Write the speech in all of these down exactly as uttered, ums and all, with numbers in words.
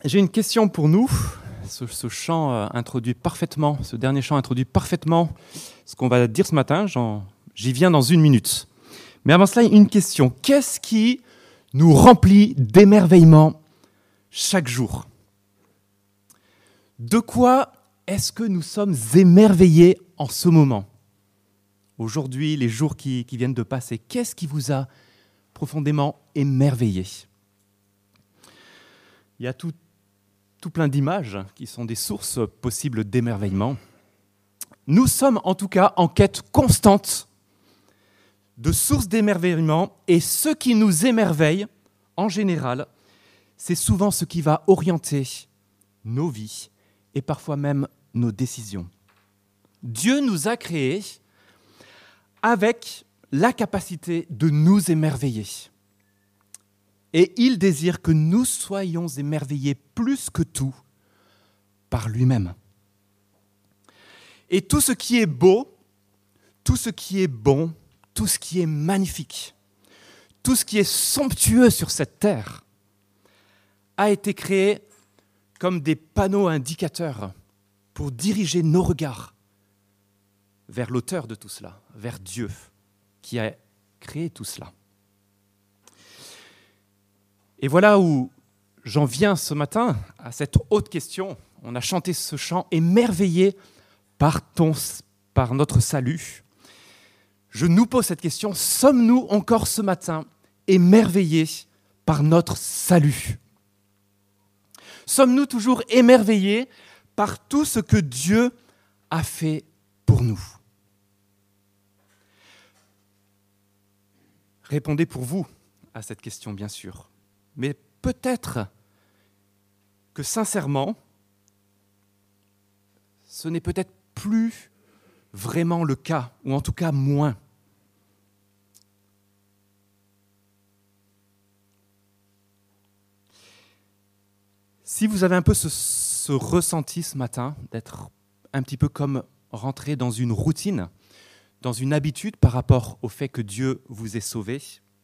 J'ai une question pour nous. Ce, ce chant euh, introduit parfaitement, ce dernier chant introduit parfaitement ce qu'on va dire ce matin. J'en, j'y viens dans une minute. Mais avant cela, une question. Qu'est-ce qui nous remplit d'émerveillement chaque jour ? De quoi est-ce que nous sommes émerveillés en ce moment ? Aujourd'hui, les jours qui, qui viennent de passer, qu'est-ce qui vous a profondément émerveillé ? Il y a tout, tout plein d'images qui sont des sources possibles d'émerveillement. Nous sommes en tout cas en quête constante de sources d'émerveillement, et ce qui nous émerveille, en général, c'est souvent ce qui va orienter nos vies et parfois même nos décisions. Dieu nous a créés avec la capacité de nous émerveiller. Et il désire que nous soyons émerveillés plus que tout par lui-même. Et tout ce qui est beau, tout ce qui est bon, tout ce qui est magnifique, tout ce qui est somptueux sur cette terre a été créé comme des panneaux indicateurs pour diriger nos regards vers l'auteur de tout cela, vers Dieu qui a créé tout cela. Et voilà où j'en viens ce matin à cette haute question. On a chanté ce chant émerveillé par, ton, par notre salut. Je nous pose cette question, sommes-nous encore ce matin émerveillés par notre salut ? Sommes-nous toujours émerveillés par tout ce que Dieu a fait pour nous ? Répondez pour vous à cette question, bien sûr. Mais peut-être que sincèrement, ce n'est peut-être plus vraiment le cas, ou en tout cas moins. Si vous avez un peu ce, ce ressenti ce matin, d'être un petit peu comme rentré dans une routine, dans une habitude par rapport au fait que Dieu vous ait sauvé,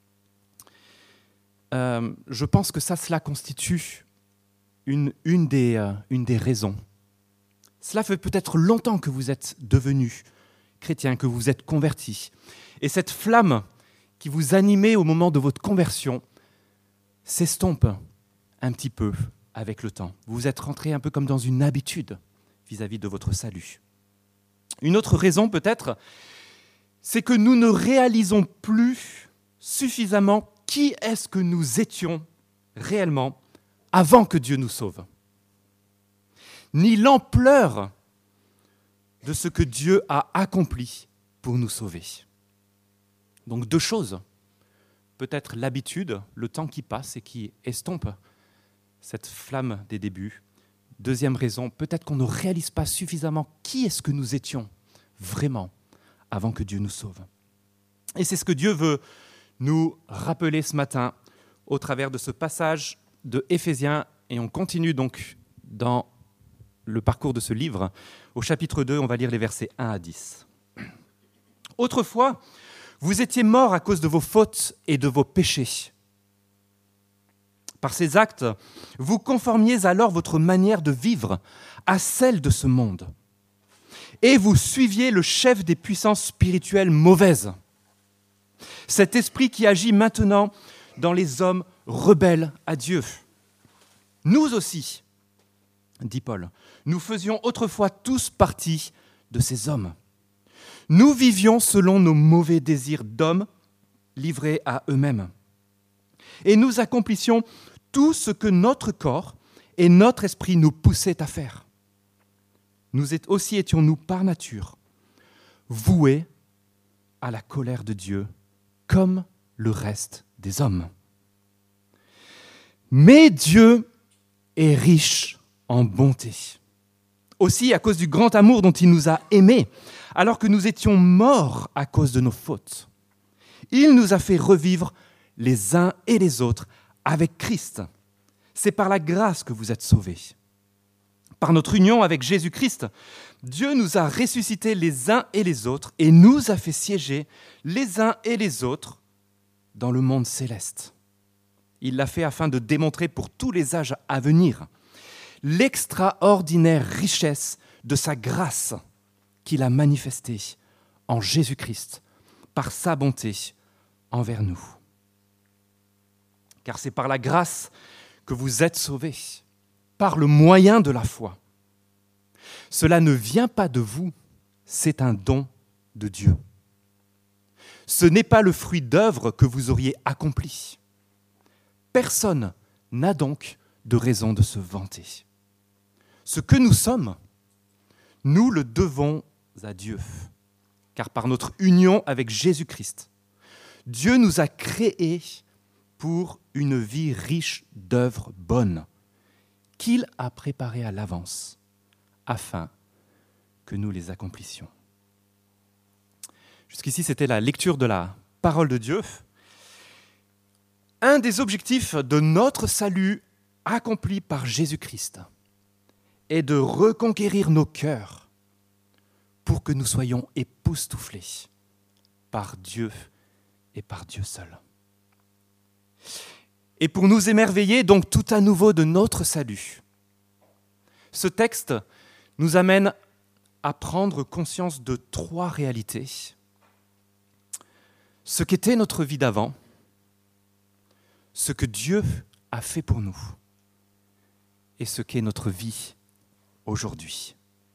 euh, je pense que ça, cela constitue une, une, des, euh, une des raisons. Cela fait peut-être longtemps que vous êtes devenu chrétien, que vous êtes converti. Et cette flamme qui vous animait au moment de votre conversion s'estompe un petit peu avec le temps. Vous êtes rentré un peu comme dans une habitude vis-à-vis de votre salut. Une autre raison peut-être, c'est que nous ne réalisons plus suffisamment qui est-ce que nous étions réellement avant que Dieu nous sauve, ni l'ampleur de ce que Dieu a accompli pour nous sauver. Donc deux choses, peut-être l'habitude, le temps qui passe et qui estompe cette flamme des débuts. Deuxième raison, peut-être qu'on ne réalise pas suffisamment qui est-ce que nous étions vraiment avant que Dieu nous sauve. Et c'est ce que Dieu veut nous rappeler ce matin au travers de ce passage de Éphésiens, et on continue donc dans le parcours de ce livre. Au chapitre deux, on va lire les versets un à dix. « Autrefois, vous étiez morts à cause de vos fautes et de vos péchés. Par ces actes, vous conformiez alors votre manière de vivre à celle de ce monde. Et vous suiviez le chef des puissances spirituelles mauvaises, cet esprit qui agit maintenant dans les hommes rebelles à Dieu. Nous aussi, dit Paul, nous faisions autrefois tous partie de ces hommes. Nous vivions selon nos mauvais désirs d'hommes livrés à eux-mêmes. Et nous accomplissions tout ce que notre corps et notre esprit nous poussaient à faire. Nous aussi étions-nous par nature voués à la colère de Dieu comme le reste des hommes. Mais Dieu est riche en bonté. Aussi, à cause du grand amour dont il nous a aimés, alors que nous étions morts à cause de nos fautes, il nous a fait revivre les uns et les autres avec Christ. C'est par la grâce que vous êtes sauvés. Par notre union avec Jésus-Christ, Dieu nous a ressuscités les uns et les autres et nous a fait siéger les uns et les autres dans le monde céleste. Il l'a fait afin de démontrer pour tous les âges à venir l'extraordinaire richesse de sa grâce qu'il a manifestée en Jésus-Christ par sa bonté envers nous. Car c'est par la grâce que vous êtes sauvés, par le moyen de la foi. Cela ne vient pas de vous, c'est un don de Dieu. Ce n'est pas le fruit d'œuvres que vous auriez accomplies. Personne n'a donc de raison de se vanter. Ce que nous sommes, nous le devons à Dieu, car par notre union avec Jésus-Christ, Dieu nous a créés pour une vie riche d'œuvres bonnes qu'il a préparées à l'avance afin que nous les accomplissions. Jusqu'ici, c'était la lecture de la parole de Dieu. Un des objectifs de notre salut accompli par Jésus-Christ est de reconquérir nos cœurs pour que nous soyons époustouflés par Dieu et par Dieu seul. Et pour nous émerveiller donc tout à nouveau de notre salut, ce texte nous amène à prendre conscience de trois réalités. Ce qu'était notre vie d'avant, ce que Dieu a fait pour nous et ce qu'est notre vie aujourd'hui.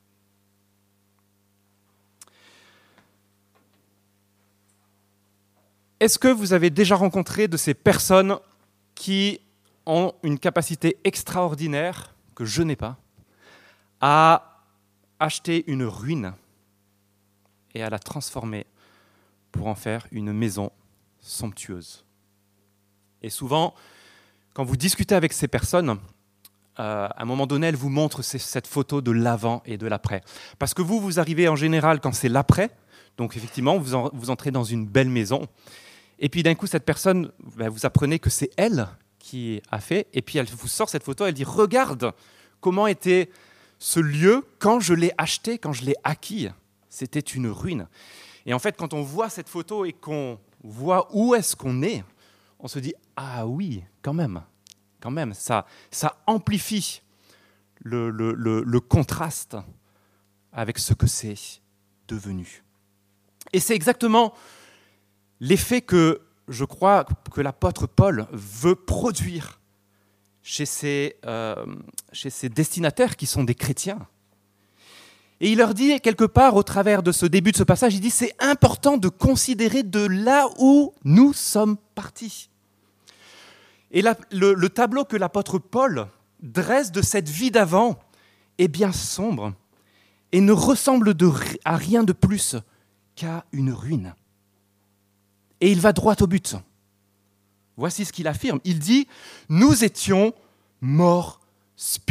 Est-ce que vous avez déjà rencontré de ces personnes qui ont une capacité extraordinaire, que je n'ai pas, à acheter une ruine et à la transformer pour en faire une maison somptueuse? Et souvent, quand vous discutez avec ces personnes, euh, à un moment donné, elles vous montrent cette photo de l'avant et de l'après. Parce que vous, vous arrivez en général quand c'est l'après, donc effectivement, vous, en, vous entrez dans une belle maison, et puis d'un coup, cette personne, ben, vous apprenez que c'est elle qui a fait, et puis elle vous sort cette photo, elle dit « Regarde comment était ce lieu quand je l'ai acheté, quand je l'ai acquis. C'était une ruine. » Et en fait, quand on voit cette photo et qu'on voit où est-ce qu'on est, on se dit « Ah oui, quand même, quand même, ça, ça amplifie le, le, le, le contraste avec ce que c'est devenu. » Et c'est exactement l'effet que je crois que l'apôtre Paul veut produire chez ses, euh, chez ses destinataires qui sont des chrétiens. Et il leur dit quelque part au travers de ce début de ce passage, il dit c'est important de considérer de là où nous sommes partis. Et la, le, le tableau que l'apôtre Paul dresse de cette vie d'avant est bien sombre et ne ressemble de, à rien de plus qu'à une ruine. Et il va droit au but. Voici ce qu'il affirme. Il dit « Nous étions morts spirituellement ».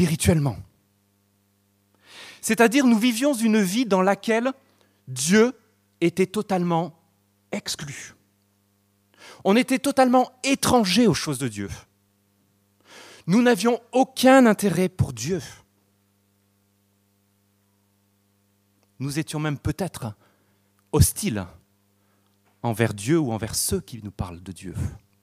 C'est-à-dire, nous vivions une vie dans laquelle Dieu était totalement exclu. On était totalement étrangers aux choses de Dieu. Nous n'avions aucun intérêt pour Dieu. Nous étions même peut-être hostiles envers Dieu ou envers ceux qui nous parlent de Dieu.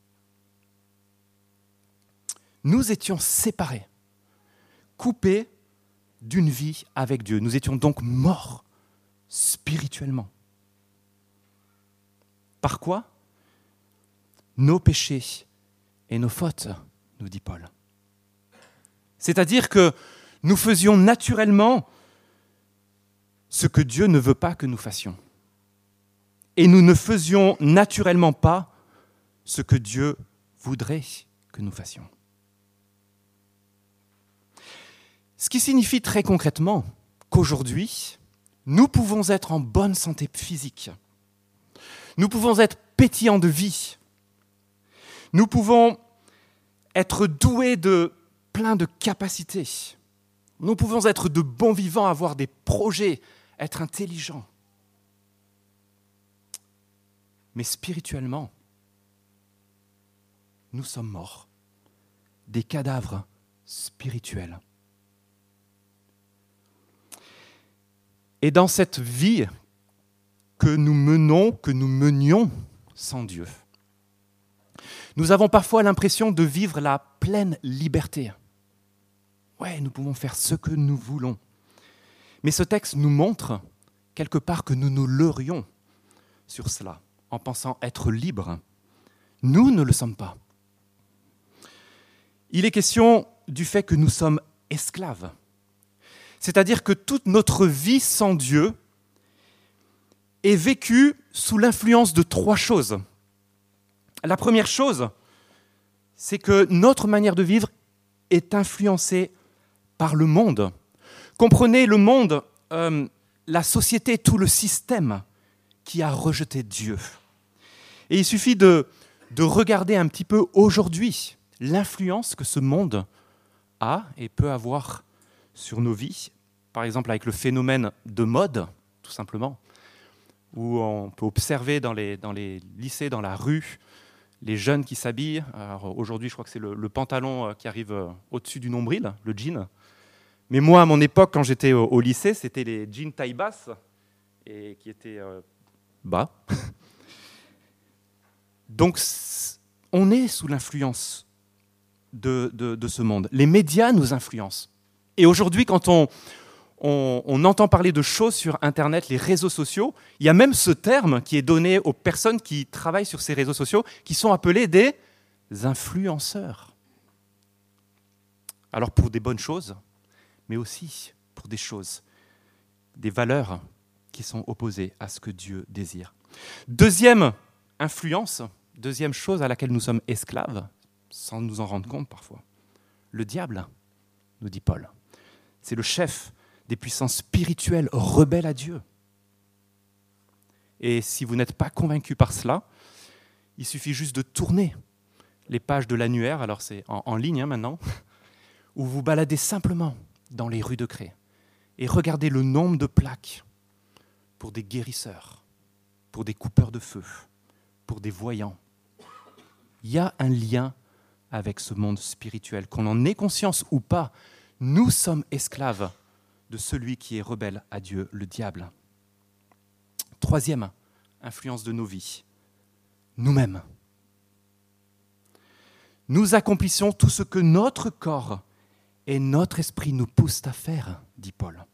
Nous étions séparés, coupés d'une vie avec Dieu. Nous étions donc morts spirituellement. Par quoi ? Nos péchés et nos fautes, nous dit Paul. C'est-à-dire que nous faisions naturellement ce que Dieu ne veut pas que nous fassions. Et nous ne faisions naturellement pas ce que Dieu voudrait que nous fassions. Ce qui signifie très concrètement qu'aujourd'hui, nous pouvons être en bonne santé physique. Nous pouvons être pétillants de vie. Nous pouvons être doués de plein de capacités. Nous pouvons être de bons vivants, avoir des projets, être intelligents. Mais spirituellement, nous sommes morts, des cadavres spirituels. Et dans cette vie que nous menons, que nous menions sans Dieu, nous avons parfois l'impression de vivre la pleine liberté. Ouais, nous pouvons faire ce que nous voulons. Mais ce texte nous montre quelque part que nous nous leurrions sur cela, en pensant être libres. Nous ne le sommes pas. Il est question du fait que nous sommes esclaves. C'est-à-dire que toute notre vie sans Dieu est vécue sous l'influence de trois choses. La première chose, c'est que notre manière de vivre est influencée par le monde. Comprenez le monde, euh, la société, tout le système qui a rejeté Dieu. Et il suffit de, de regarder un petit peu aujourd'hui l'influence que ce monde a et peut avoir sur nos vies, par exemple avec le phénomène de mode, tout simplement, où on peut observer dans les, dans les lycées, dans la rue, les jeunes qui s'habillent. Alors aujourd'hui, je crois que c'est le, le pantalon qui arrive au-dessus du nombril, le jean. Mais moi, à mon époque, quand j'étais au, au lycée, c'était les jeans taille basse et qui étaient euh, bas. Donc, on est sous l'influence de, de, de ce monde. Les médias nous influencent. Et aujourd'hui, quand on, on, on entend parler de choses sur Internet, les réseaux sociaux, il y a même ce terme qui est donné aux personnes qui travaillent sur ces réseaux sociaux, qui sont appelés des influenceurs. Alors, pour des bonnes choses, mais aussi pour des choses, des valeurs qui sont opposées à ce que Dieu désire. Deuxième influence, deuxième chose à laquelle nous sommes esclaves, sans nous en rendre compte parfois, le diable, nous dit Paul. C'est le chef des puissances spirituelles rebelles à Dieu. Et si vous n'êtes pas convaincu par cela, il suffit juste de tourner les pages de l'annuaire, alors c'est en, en ligne hein, maintenant, où vous baladez simplement dans les rues de Cré et regardez le nombre de plaques pour des guérisseurs, pour des coupeurs de feu, pour des voyants. Il y a un lien avec ce monde spirituel, qu'on en ait conscience ou pas. Nous sommes esclaves de celui qui est rebelle à Dieu, le diable. Troisième influence de nos vies, nous-mêmes. Nous accomplissons tout ce que notre corps et notre esprit nous poussent à faire, dit Paul.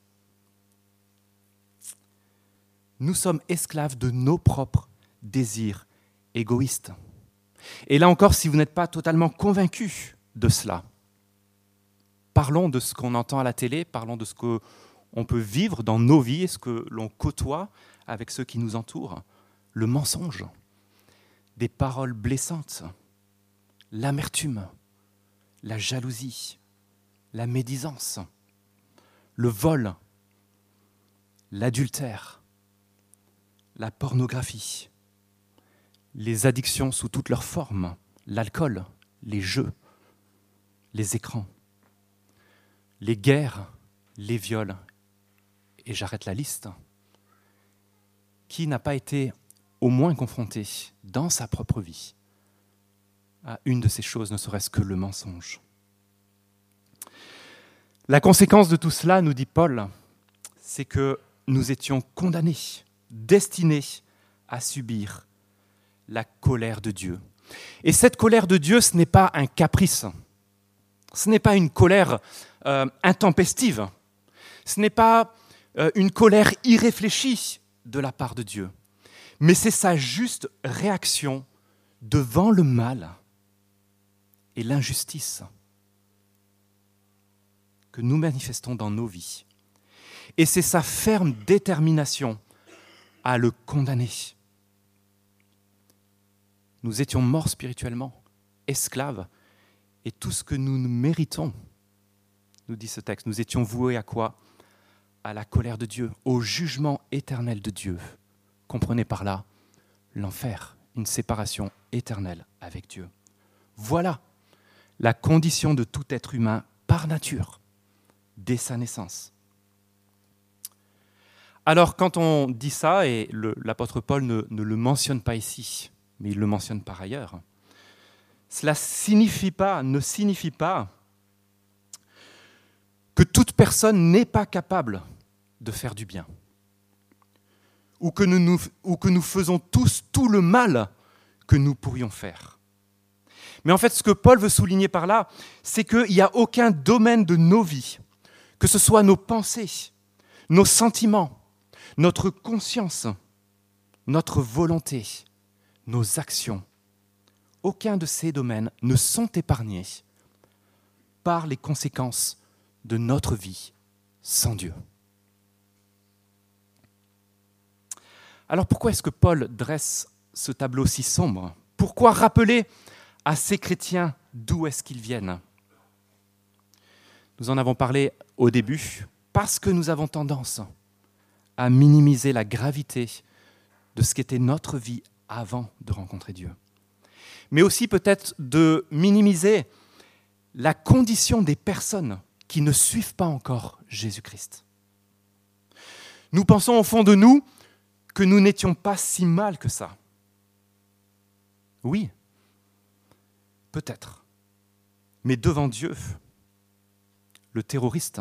Nous sommes esclaves de nos propres désirs égoïstes. Et là encore, si vous n'êtes pas totalement convaincu de cela, parlons de ce qu'on entend à la télé, parlons de ce qu'on peut vivre dans nos vies et ce que l'on côtoie avec ceux qui nous entourent. Le mensonge, des paroles blessantes, l'amertume, la jalousie, la médisance, le vol, l'adultère, la pornographie, les addictions sous toutes leurs formes, l'alcool, les jeux, les écrans, les guerres, les viols, et j'arrête la liste. Qui n'a pas été au moins confronté dans sa propre vie à une de ces choses, ne serait-ce que le mensonge? La conséquence de tout cela, nous dit Paul, c'est que nous étions condamnés, destinés à subir la colère de Dieu. Et cette colère de Dieu, ce n'est pas un caprice, ce n'est pas une colère euh, intempestive, ce n'est pas euh, une colère irréfléchie de la part de Dieu, mais c'est sa juste réaction devant le mal et l'injustice que nous manifestons dans nos vies. Et c'est sa ferme détermination à le condamner. Nous étions morts spirituellement, esclaves, et tout ce que nous méritons, nous dit ce texte, nous étions voués à quoi? À la colère de Dieu, au jugement éternel de Dieu. Comprenez par là l'enfer, une séparation éternelle avec Dieu. Voilà la condition de tout être humain par nature, dès sa naissance. Alors quand on dit ça, et le, l'apôtre Paul ne, ne le mentionne pas ici, mais il le mentionne par ailleurs, cela signifie pas, ne signifie pas que toute personne n'est pas capable de faire du bien, ou que nous, nous, ou que nous faisons tous tout le mal que nous pourrions faire. Mais en fait, ce que Paul veut souligner par là, c'est qu'il n'y a aucun domaine de nos vies, que ce soit nos pensées, nos sentiments, notre conscience, notre volonté, nos actions, aucun de ces domaines ne sont épargnés par les conséquences de notre vie sans Dieu. Alors pourquoi est-ce que Paul dresse ce tableau si sombre ? Pourquoi rappeler à ces chrétiens d'où est-ce qu'ils viennent ? Nous en avons parlé au début, parce que nous avons tendance à minimiser la gravité de ce qu'était notre vie avant de rencontrer Dieu. Mais aussi peut-être de minimiser la condition des personnes qui ne suivent pas encore Jésus-Christ. Nous pensons au fond de nous que nous n'étions pas si mal que ça. Oui, peut-être. Mais devant Dieu, le terroriste,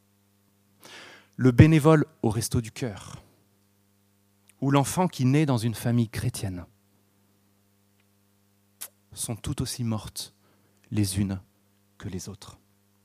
le bénévole au resto du cœur, ou l'enfant qui naît dans une famille chrétienne, sont tout aussi mortes les unes que les autres.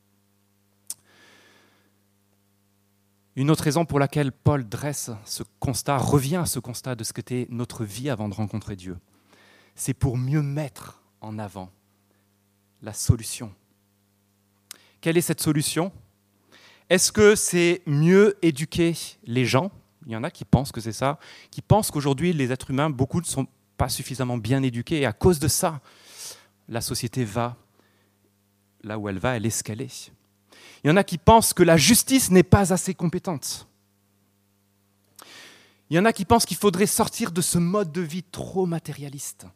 Une autre raison pour laquelle Paul dresse ce constat, revient à ce constat de ce qu'était notre vie avant de rencontrer Dieu, c'est pour mieux mettre en avant la solution. Quelle est cette solution ? Est-ce que c'est mieux éduquer les gens ? Il y en a qui pensent que c'est ça, qui pensent qu'aujourd'hui, les êtres humains, beaucoup ne sont pas suffisamment bien éduqués, et à cause de ça, la société va là où elle va, elle est ce qu'elle est. Il y en a qui pensent que la justice n'est pas assez compétente. Il y en a qui pensent qu'il faudrait sortir de ce mode de vie trop matérialiste.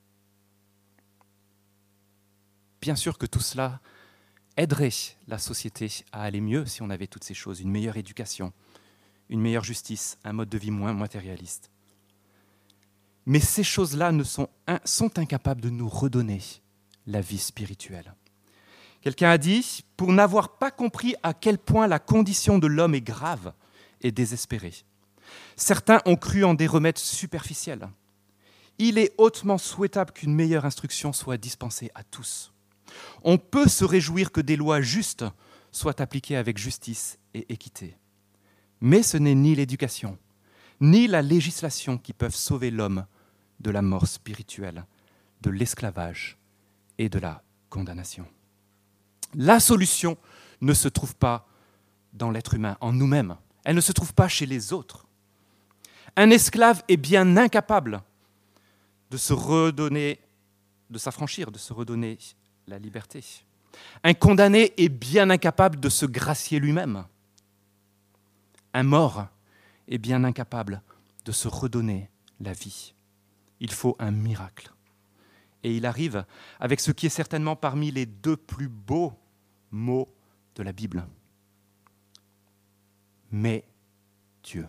Bien sûr que tout cela aiderait la société à aller mieux si on avait toutes ces choses, une meilleure éducation, une meilleure justice, un mode de vie moins matérialiste. Mais ces choses-là ne sont, sont incapables de nous redonner la vie spirituelle. Quelqu'un a dit, pour n'avoir pas compris à quel point la condition de l'homme est grave et désespérée, certains ont cru en des remèdes superficiels. Il est hautement souhaitable qu'une meilleure instruction soit dispensée à tous. On peut se réjouir que des lois justes soient appliquées avec justice et équité. Mais ce n'est ni l'éducation, ni la législation qui peuvent sauver l'homme de la mort spirituelle, de l'esclavage et de la condamnation. La solution ne se trouve pas dans l'être humain, en nous-mêmes. Elle ne se trouve pas chez les autres. Un esclave est bien incapable de se redonner, de s'affranchir, de se redonner la liberté. Un condamné est bien incapable de se gracier lui-même. Un mort est bien incapable de se redonner la vie. Il faut un miracle. Et il arrive avec ce qui est certainement parmi les deux plus beaux mots de la Bible. Mais Dieu.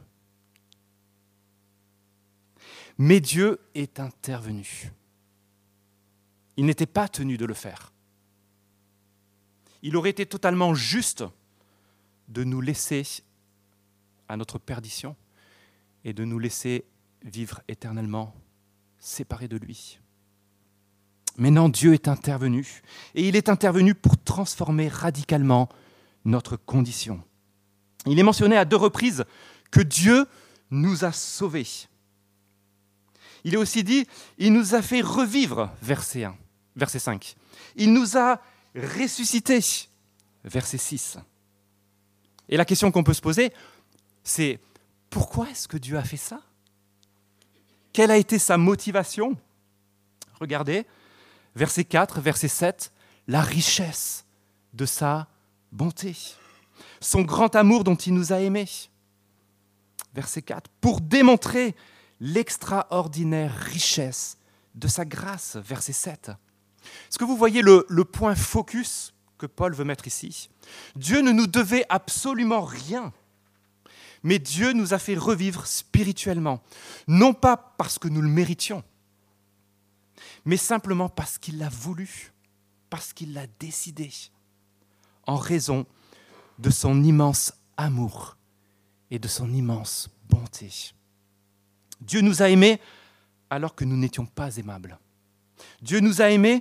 Mais Dieu est intervenu. Il n'était pas tenu de le faire. Il aurait été totalement juste de nous laisser à notre perdition et de nous laisser vivre éternellement séparés de lui. Mais non, Dieu est intervenu, et il est intervenu pour transformer radicalement notre condition. Il est mentionné à deux reprises que Dieu nous a sauvés. Il est aussi dit, il nous a fait revivre, verset un, verset cinq. Il nous a ressuscités, verset six. Et la question qu'on peut se poser, c'est pourquoi est-ce que Dieu a fait ça ? Quelle a été sa motivation ? Regardez, verset quatre, verset sept, la richesse de sa bonté, son grand amour dont il nous a aimés. Verset quatre, pour démontrer l'extraordinaire richesse de sa grâce. Verset sept. Est-ce que vous voyez le, le point focus que Paul veut mettre ici ? Dieu ne nous devait absolument rien, mais Dieu nous a fait revivre spirituellement, non pas parce que nous le méritions, mais simplement parce qu'il l'a voulu, parce qu'il l'a décidé, en raison de son immense amour et de son immense bonté. Dieu nous a aimés alors que nous n'étions pas aimables. Dieu nous a aimés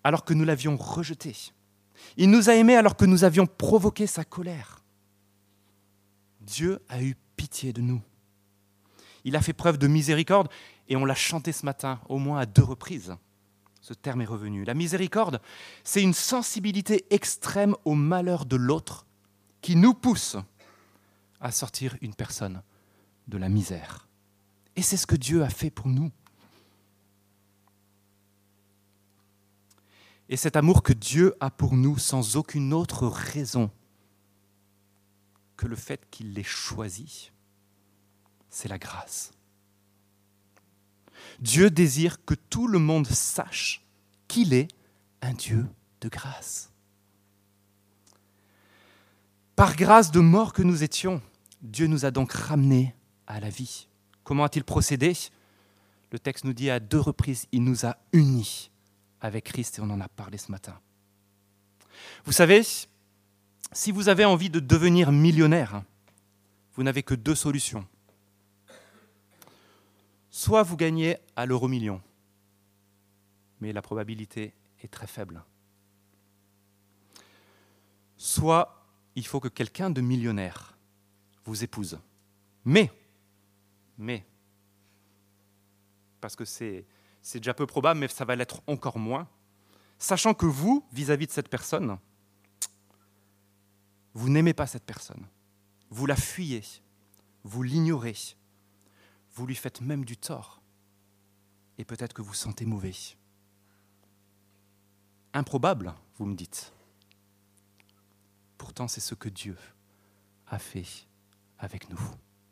alors que nous l'avions rejeté. Il nous a aimés alors que nous avions provoqué sa colère. Dieu a eu pitié de nous. Il a fait preuve de miséricorde et on l'a chanté ce matin au moins à deux reprises. Ce terme est revenu. La miséricorde, c'est une sensibilité extrême au malheur de l'autre qui nous pousse à sortir une personne de la misère. Et c'est ce que Dieu a fait pour nous. Et cet amour que Dieu a pour nous sans aucune autre raison que le fait qu'il l'ait choisi, c'est la grâce. Dieu désire que tout le monde sache qu'il est un Dieu de grâce. Par grâce de mort que nous étions, Dieu nous a donc ramenés à la vie. Comment a-t-il procédé ? Le texte nous dit à deux reprises, il nous a unis avec Christ et on en a parlé ce matin. Vous savez, si vous avez envie de devenir millionnaire, vous n'avez que deux solutions. Soit vous gagnez à l'euro million, mais la probabilité est très faible. Soit il faut que quelqu'un de millionnaire vous épouse. Mais, mais, parce que c'est, c'est déjà peu probable, mais ça va l'être encore moins, sachant que vous, vis-à-vis de cette personne, vous n'aimez pas cette personne, vous la fuyez, vous l'ignorez, vous lui faites même du tort, et peut-être que vous sentez mauvais. Improbable, vous me dites. Pourtant, c'est ce que Dieu a fait avec nous.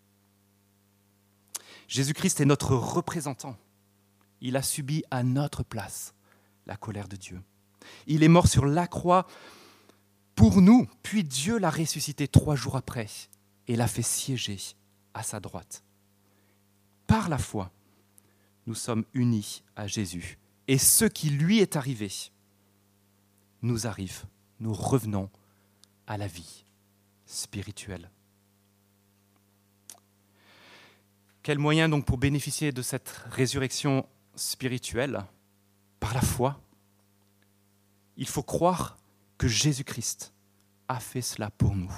Jésus-Christ est notre représentant. Il a subi à notre place la colère de Dieu. Il est mort sur la croix pour nous, puis Dieu l'a ressuscité trois jours après et l'a fait siéger à sa droite. Par la foi, nous sommes unis à Jésus. Et ce qui lui est arrivé nous arrive, nous revenons à la vie spirituelle. Quel moyen donc pour bénéficier de cette résurrection spirituelle ? Par la foi. Il faut croire que Jésus-Christ a fait cela pour nous.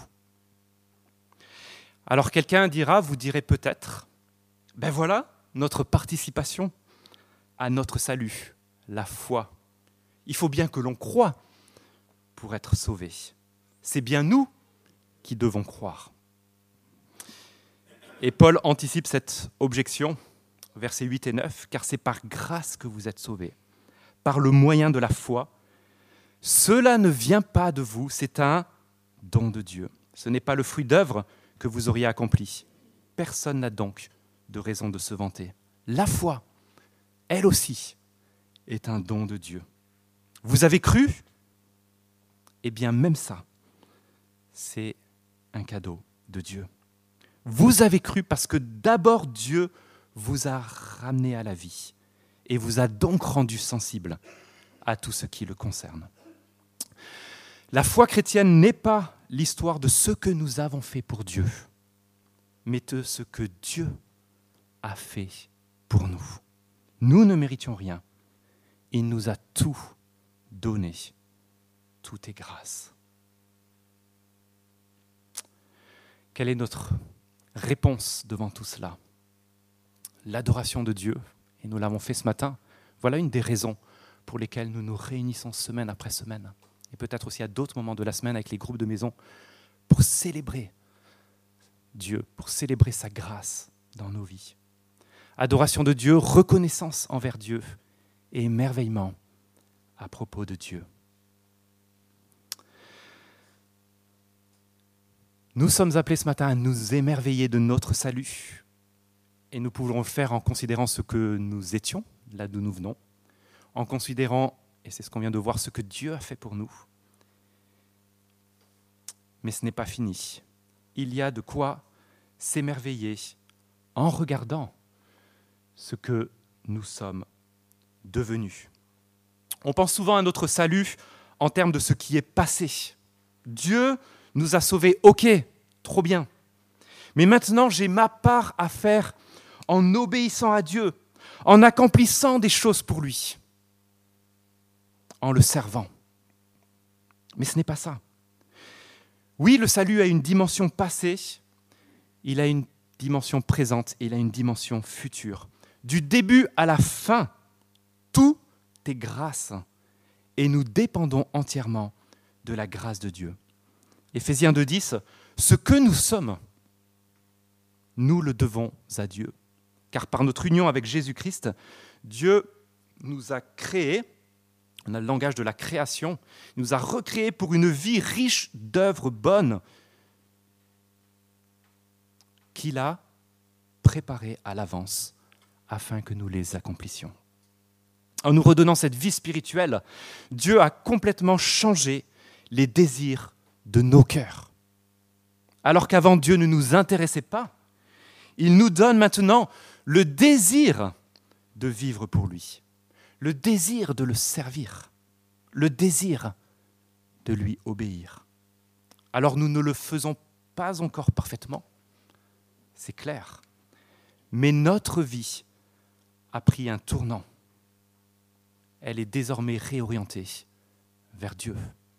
Alors quelqu'un dira, vous direz peut-être, ben voilà notre participation à notre salut, la foi. Il faut bien que l'on croie pour être sauvé. C'est bien nous qui devons croire. Et Paul anticipe cette objection, versets huit et neuf, car c'est par grâce que vous êtes sauvés, par le moyen de la foi. Cela ne vient pas de vous, c'est un don de Dieu. Ce n'est pas le fruit d'œuvre que vous auriez accompli. Personne n'a donc de raison de se vanter. La foi, elle aussi, est un don de Dieu. Vous avez cru ? Eh bien, même ça, c'est un cadeau de Dieu. Vous avez cru parce que d'abord Dieu vous a ramené à la vie et vous a donc rendu sensible à tout ce qui le concerne. La foi chrétienne n'est pas l'histoire de ce que nous avons fait pour Dieu, mais de ce que Dieu a fait pour nous. Nous ne méritions rien. Il nous a tout donné. Tout est grâce. Quelle est notre réponse devant tout cela ? L'adoration de Dieu, et nous l'avons fait ce matin. Voilà une des raisons pour lesquelles nous nous réunissons semaine après semaine, et peut-être aussi à d'autres moments de la semaine avec les groupes de maison, pour célébrer Dieu, pour célébrer sa grâce dans nos vies. Adoration de Dieu, reconnaissance envers Dieu et émerveillement à propos de Dieu. Nous sommes appelés ce matin à nous émerveiller de notre salut et nous pouvons le faire en considérant ce que nous étions, là d'où nous venons, en considérant, et c'est ce qu'on vient de voir, ce que Dieu a fait pour nous. Mais ce n'est pas fini. Il y a de quoi s'émerveiller en regardant ce que nous sommes devenus. On pense souvent à notre salut en termes de ce qui est passé. Dieu nous a sauvés, ok, trop bien. Mais maintenant, j'ai ma part à faire en obéissant à Dieu, en accomplissant des choses pour lui. en le servant. Mais ce n'est pas ça. Oui, le salut a une dimension passée, il a une dimension présente et il a une dimension future. Du début à la fin, tout est grâce et nous dépendons entièrement de la grâce de Dieu. Éphésiens deux dix, ce que nous sommes, nous le devons à Dieu. Car par notre union avec Jésus-Christ, Dieu nous a créés, on a le langage de la création, il nous a recréés pour une vie riche d'œuvres bonnes qu'il a préparées à l'avance afin que nous les accomplissions. En nous redonnant cette vie spirituelle, Dieu a complètement changé les désirs de nos cœurs. Alors qu'avant Dieu ne nous intéressait pas, il nous donne maintenant le désir de vivre pour lui, le désir de le servir, le désir de lui obéir. Alors nous ne le faisons pas encore parfaitement, c'est clair, mais notre vie a pris un tournant. Elle est désormais réorientée vers Dieu.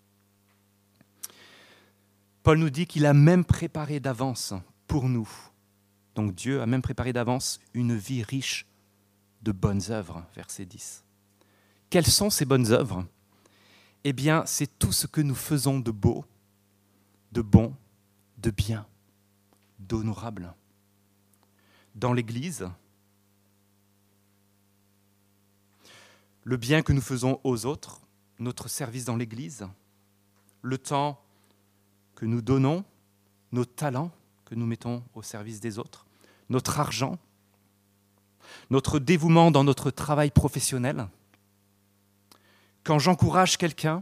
Paul nous dit qu'il a même préparé d'avance pour nous. Donc Dieu a même préparé d'avance une vie riche de bonnes œuvres, verset dix. Quelles sont ces bonnes œuvres ? Eh bien, c'est tout ce que nous faisons de beau, de bon, de bien, d'honorable. Dans l'Église, le bien que nous faisons aux autres, notre service dans l'Église, le temps que nous donnons, nos talents que nous mettons au service des autres, notre argent, notre dévouement dans notre travail professionnel. Quand j'encourage quelqu'un,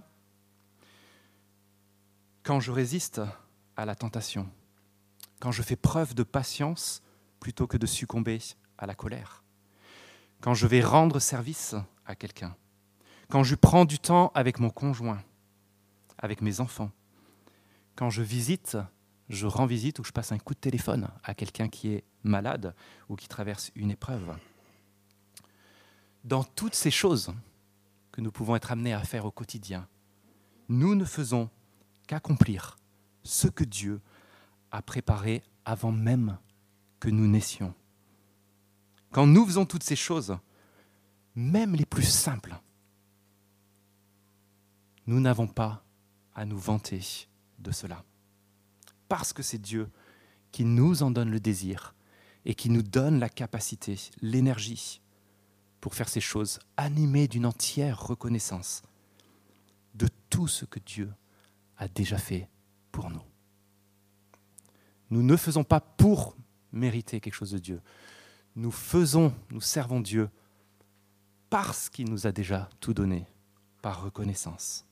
quand je résiste à la tentation, quand je fais preuve de patience plutôt que de succomber à la colère, quand je vais rendre service à quelqu'un, quand je prends du temps avec mon conjoint, avec mes enfants, quand je visite, je rends visite ou je passe un coup de téléphone à quelqu'un qui est malade ou qui traverse une épreuve. Dans toutes ces choses que nous pouvons être amenés à faire au quotidien, nous ne faisons qu'accomplir ce que Dieu a préparé avant même que nous naissions. Quand nous faisons toutes ces choses, même les plus simples, nous n'avons pas à nous vanter de cela. Parce que c'est Dieu qui nous en donne le désir et qui nous donne la capacité, l'énergie pour faire ces choses, animées d'une entière reconnaissance de tout ce que Dieu a déjà fait pour nous. Nous ne faisons pas pour mériter quelque chose de Dieu. Nous faisons, nous servons Dieu parce qu'il nous a déjà tout donné, par reconnaissance.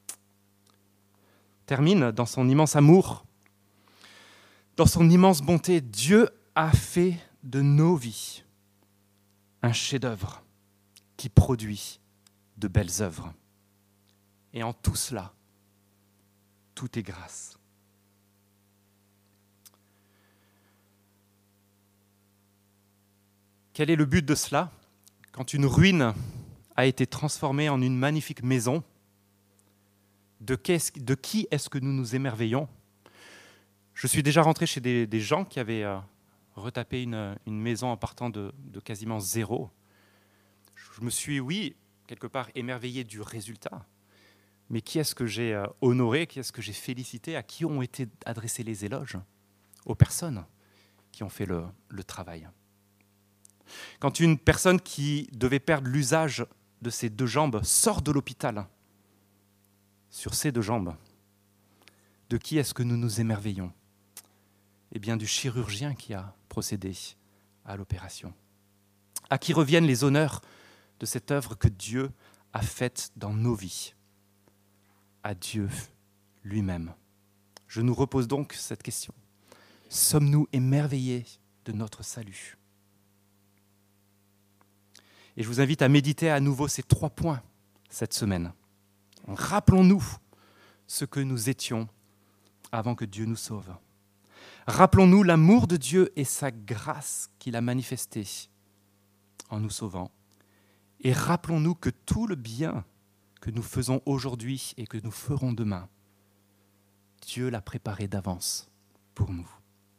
Termine dans son immense amour, dans son immense bonté, Dieu a fait de nos vies un chef-d'œuvre qui produit de belles œuvres. Et en tout cela, tout est grâce. Quel est le but de cela ? Quand une ruine a été transformée en une magnifique maison, de, de qui est-ce que nous nous émerveillons ? Je suis déjà rentré chez des, des gens qui avaient euh, retapé une, une maison en partant de, de quasiment zéro. Je me suis, oui, quelque part émerveillé du résultat, mais qui est-ce que j'ai euh, honoré, qui est-ce que j'ai félicité, à qui ont été adressés les éloges ? Aux personnes qui ont fait le, le travail. Quand une personne qui devait perdre l'usage de ses deux jambes sort de l'hôpital, sur ses deux jambes, de qui est-ce que nous nous émerveillons ? Eh bien, du chirurgien qui a procédé à l'opération. À qui reviennent les honneurs de cette œuvre que Dieu a faite dans nos vies ? À Dieu lui-même. Je nous repose donc cette question. Sommes-nous émerveillés de notre salut ? Et je vous invite à méditer à nouveau ces trois points cette semaine. Rappelons-nous ce que nous étions avant que Dieu nous sauve. Rappelons-nous l'amour de Dieu et sa grâce qu'il a manifestée en nous sauvant. Et rappelons-nous que tout le bien que nous faisons aujourd'hui et que nous ferons demain, Dieu l'a préparé d'avance pour nous.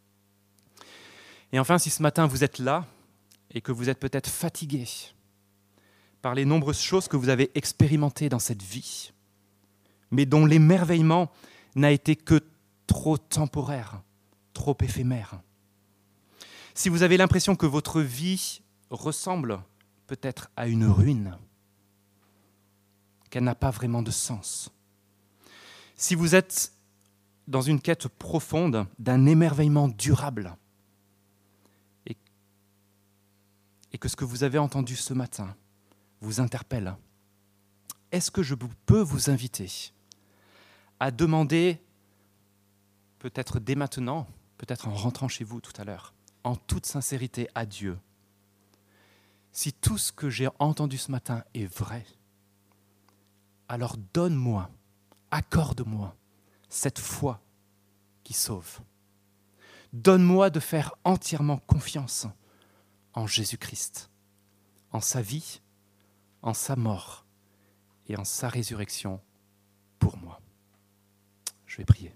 Et enfin, si ce matin vous êtes là et que vous êtes peut-être fatigué par les nombreuses choses que vous avez expérimentées dans cette vie, mais dont l'émerveillement n'a été que trop temporaire, trop éphémère. Si vous avez l'impression que votre vie ressemble peut-être à une ruine, qu'elle n'a pas vraiment de sens, si vous êtes dans une quête profonde d'un émerveillement durable et, et que ce que vous avez entendu ce matin vous interpelle, est-ce que je peux vous inviter à demander, peut-être dès maintenant, peut-être en rentrant chez vous tout à l'heure, en toute sincérité à Dieu, si tout ce que j'ai entendu ce matin est vrai, alors donne-moi, accorde-moi cette foi qui sauve. Donne-moi de faire entièrement confiance en Jésus-Christ, en sa vie, en sa mort et en sa résurrection pour moi. Je vais prier.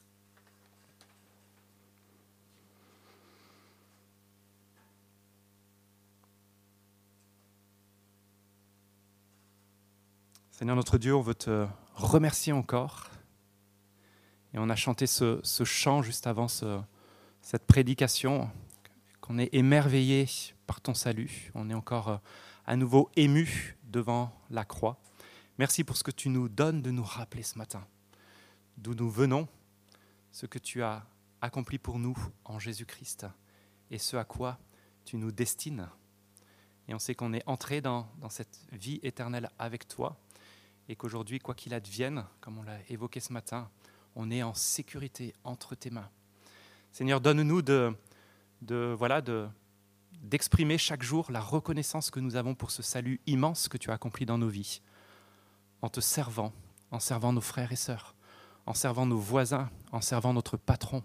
Seigneur notre Dieu, on veut te remercier encore. Et on a chanté ce, ce chant juste avant ce, cette prédication, qu'on est émerveillé par ton salut. On est encore à nouveau ému devant la croix. Merci pour ce que tu nous donnes de nous rappeler ce matin, d'où nous venons, ce que tu as accompli pour nous en Jésus-Christ et ce à quoi tu nous destines. Et on sait qu'on est entré dans, dans cette vie éternelle avec toi et qu'aujourd'hui, quoi qu'il advienne, comme on l'a évoqué ce matin, on est en sécurité entre tes mains. Seigneur, donne-nous de, de, voilà, de, d'exprimer chaque jour la reconnaissance que nous avons pour ce salut immense que tu as accompli dans nos vies, en te servant, en servant nos frères et sœurs, en servant nos voisins, en servant notre patron,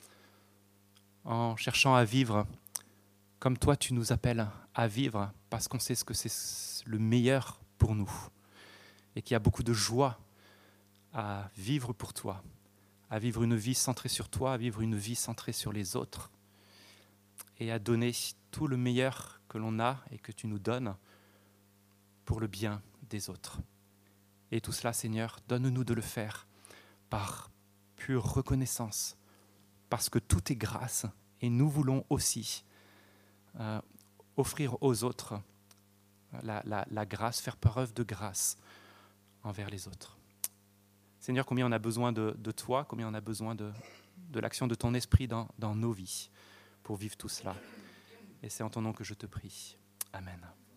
en cherchant à vivre comme toi tu nous appelles à vivre, parce qu'on sait ce que c'est le meilleur pour nous et qu'il y a beaucoup de joie à vivre pour toi, à vivre une vie centrée sur toi, à vivre une vie centrée sur les autres et à donner tout le meilleur que l'on a et que tu nous donnes pour le bien des autres. Et tout cela, Seigneur, donne-nous de le faire par pure reconnaissance, parce que tout est grâce et nous voulons aussi euh, offrir aux autres la, la, la grâce, faire preuve de grâce envers les autres. Seigneur, combien on a besoin de, de toi, combien on a besoin de, de l'action de ton esprit dans, dans nos vies pour vivre tout cela. Et c'est en ton nom que je te prie. Amen.